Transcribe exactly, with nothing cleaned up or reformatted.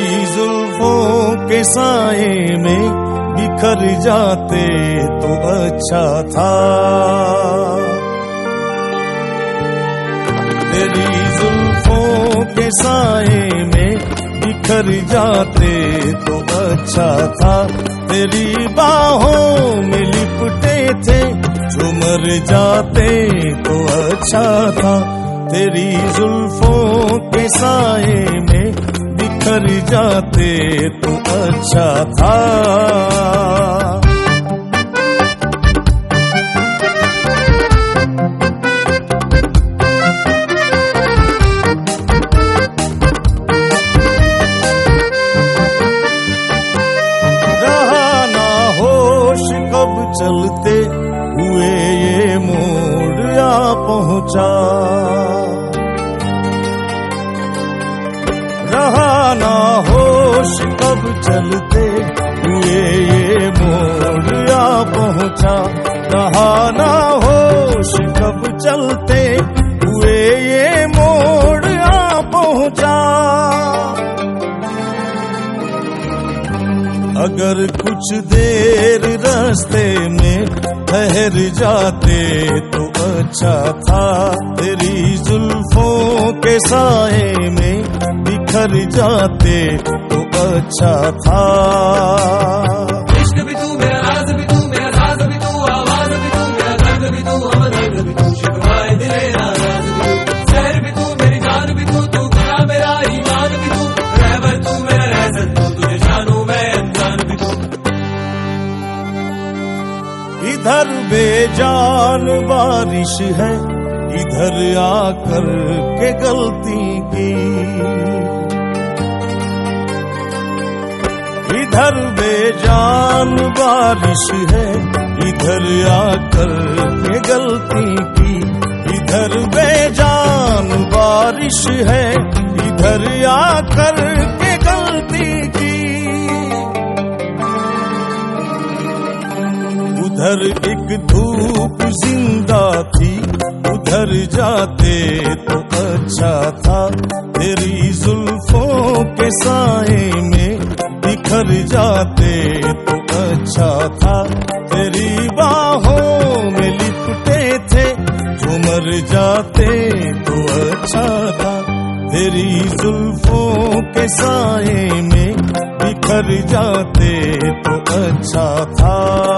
तेरी जुल्फों के साए में बिखर जाते तो अच्छा था। तेरी जुल्फों के साए में बिखर जाते तो अच्छा था। तेरी बाहों में लिपटे थे जो मर जाते तो अच्छा था। तेरी जुल्फों के साए में बिखर जाते तो अच्छा था। कब चलते हुए ये मोड़ आ पहुंचा, रहा ना होश कब चलते हुए ये मोड़ आ पहुंचा। रहा ना होश कब चलते हुए ये मोड़ आ पहुंचा। अगर कुछ देर रास्ते में ठहर जाते तो अच्छा था। तेरी जुल्फों के साए में बिखर जाते तो अच्छा था। इश्क भी तू, मेरा राज भी तू, मेरा साज भी तू, आवाज भी तू, मेरा दर्द भी तू, हमदर्द भी तू, शिकवाए दिले नाराज भी तू, शहर भी तू, मेरी जान भी तू, तू मेरा मेरा ईमान भी तू, रहबर तू, मेरा रहसत तू, तुझे जानू मैं अनजान भी तू। इधर बेजान बारिश है, इधर आकर के गलती की। इधर बेजान बारिश है, इधर आकर के गलती की। इधर बेजान बारिश है, इधर आकर के गलती की। उधर एक धूप जिंदा थी, उधर जाते तो अच्छा था। तेरी जुल्फों के साए में बिखर जाते तो अच्छा था। तेरी बाहों में लिपटे थे जो मर जाते तो अच्छा था। तेरी जुल्फों के साए में बिखर जाते तो अच्छा था।